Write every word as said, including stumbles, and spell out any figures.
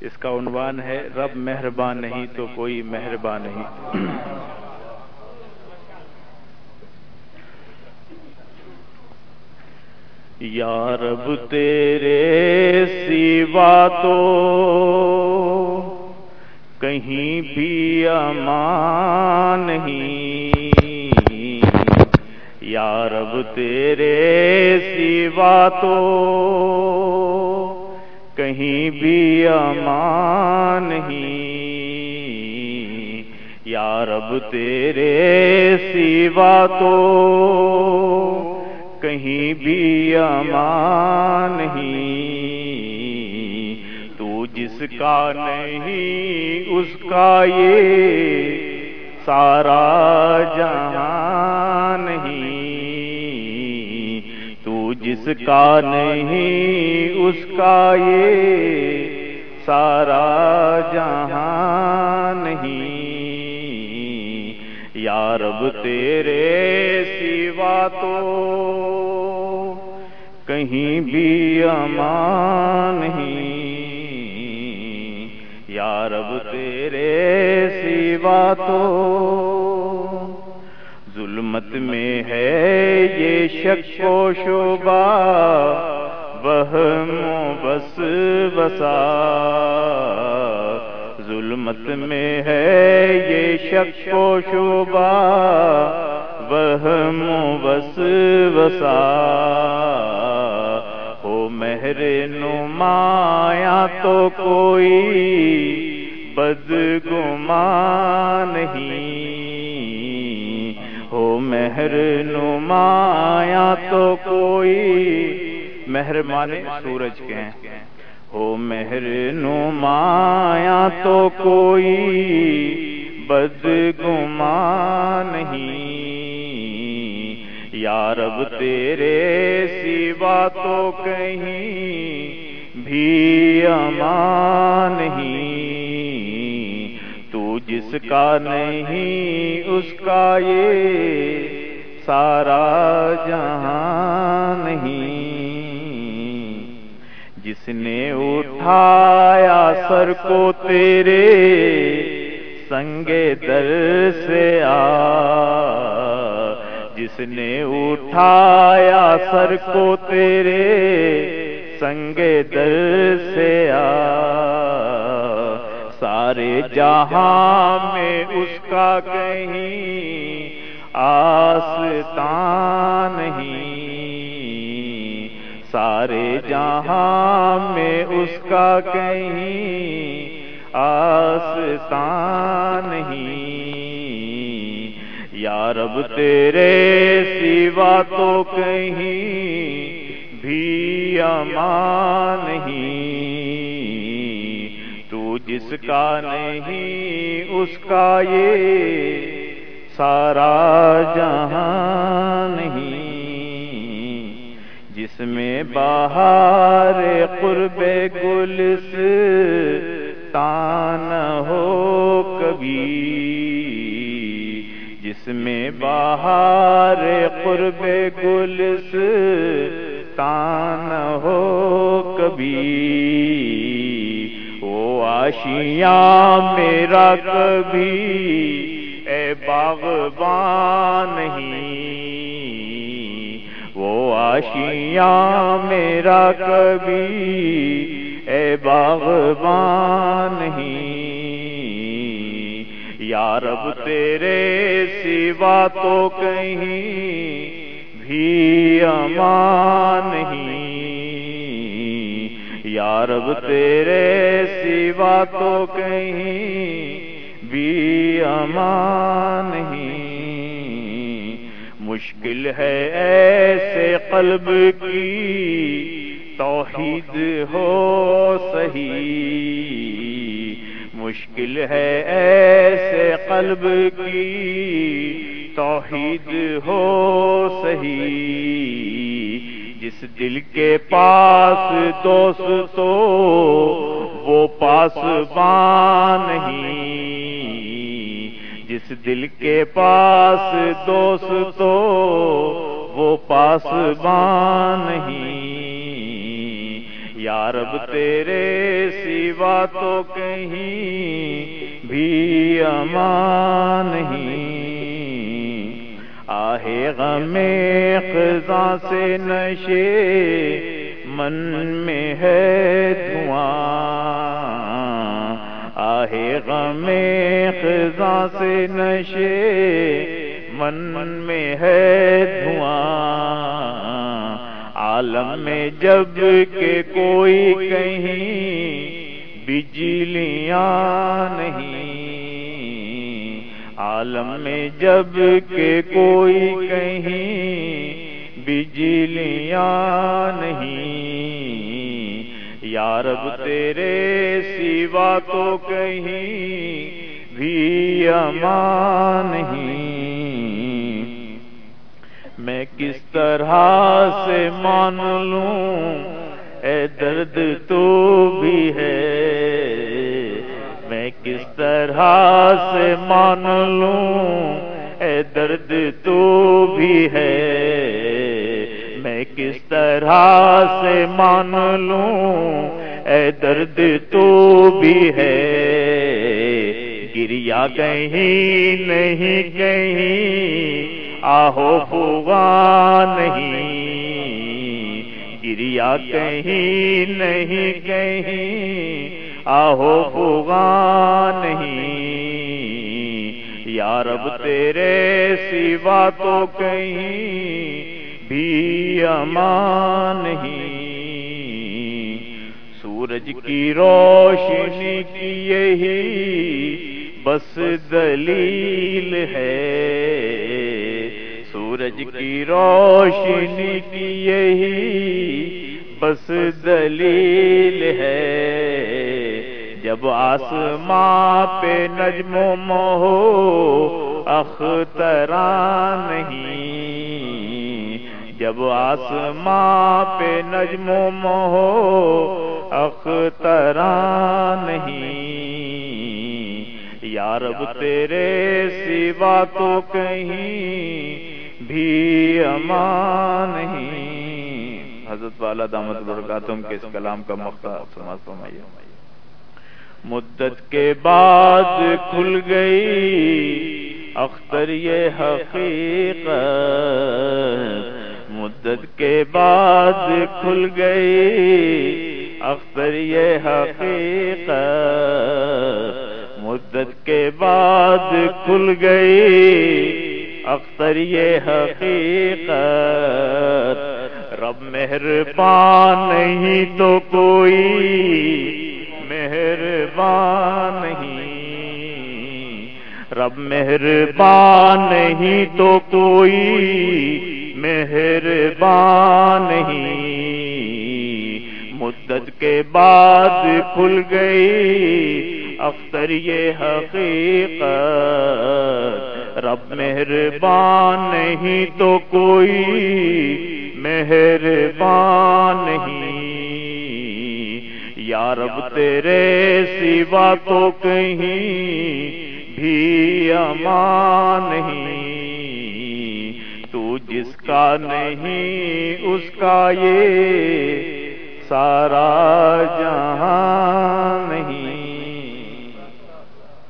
اس کا عنوان ہے رب مہربان نہیں تو کوئی مہربان نہیں۔ یا رب تیرے سوا تو کہیں بھی امان نہیں، یا رب تیرے سوا تو کہیں بھی امان نہیں، یا رب تیرے سوا تو کہیں بھی امان نہیں، تو جس کا نہیں اس کا یہ سارا جہان نہیں، تو جس کا نہیں اس کا یہ سارا جہان نہیں، یا رب تیرے سوا تو کہیں بھی امان نہیں، یا رب تیرے سوا تو ظلمت میں ہے یہ شک و شبہ وہم و بس بسا، ظلمت میں ہے یہ شک و شبہ وہم و بس بسا، ہو مہر نمایاں تو کوئی بدگمان نہیں، ہو مہر نمایاں تو کوئی، مہر مانے سورج کے ہیں، ہو مہر نمایاں تو کوئی بدگمان نہیں، یا رب تیرے سوا تو کہیں بھی امان نہیں، تو جس کا نہیں اس کا یہ سارا جہان نہیں، جس نے اٹھایا سر کو تیرے سنگ در سے آ، جس نے اٹھایا سر کو تیرے سنگ در سے آ، سارے جہاں میں اس کا کہیں آستان نہیں، سارے جہاں میں اس کا کہیں آستان نہیں، یا رب تیرے سوا تو کہیں بھی امان نہیں، تو جس کا نہیں اس کا یہ سارا جہان نہیں، جس میں بہار قرب گلستان ہو کبھی، جس میں بہار قرب گلستان ہو کبھی، وہ آشیاں میرا کبھی اے باغبان نہیں، وہ آشیاں میرا کبھی اے باغبان نہیں، یا رب تیرے سوا تو کہیں بھی امان نہیں، یا رب تیرے سوا تو کہیں بھی امان نہیں، مشکل ہے ایسے قلب کی توحید ہو صحیح، مشکل ہے ایسے قلب کی توحید ہو صحیح، جس دل کے پاس دوست تو وہ پاسبان نہیں، جس دل کے پاس دوست تو وہ پاسبان نہیں، یا رب تیرے سوا تو کہیں بھی امان نہیں، آہ غم قضا سے نشے من میں ہے دھواں، آہ غم قضا سے نشے من میں ہے دھواں، عالم میں جب کہ کوئی کہیں بجلیاں نہیں، عالم میں جب کہ کوئی کہیں بجلیاں نہیں، یا رب تیرے سوا تو کہیں بھی امان نہیں، میں کس طرح سے مان لوں اے درد تو بھی ہے، میں کس طرح سے مان لوں اے درد تو بھی ہے، میں کس طرح سے مان لوں اے درد تو بھی ہے، گریا کہیں نہیں کہیں آہو فغاں نہیں، گریا کہیں نہیں کہیں آہو فغاں نہیں، یا رب تیرے سوا تو کہیں بھی امان نہیں، سورج کی روشنی کی یہی بس دلیل ہے، سورج کی روشنی کی یہی بس دلیل ہے، جب آسماں پہ نجم و مہو اختراں نہیں، جب آسماں پہ نجم و مہو اختراں نہیں، یا رب تیرے سوا تو کہیں بھی امان نہیں۔ حضرت والا دامت برکاتہم کے اس کلام کا مقطع سماعت فرمائیے۔ مدت کے بعد کھل گئی اختر یہ حقیقت، مدت کے بعد کھل گئی اختر یہ حقیقت، مدت کے بعد کھل گئی اختر یہ حقیقت، رب مہربان نہیں تو کوئی مہربان نہیں، رب مہربان نہیں تو کوئی مہربان نہیں، مدت کے بعد کھل گئی اختر یہ حقیقت، رب مہربان نہیں تو کوئی مہربان نہیں، یا رب تیرے سوا تو کہیں بھی امان نہیں، تو جس کا نہیں اس کا یہ سارا جہاں نہیں۔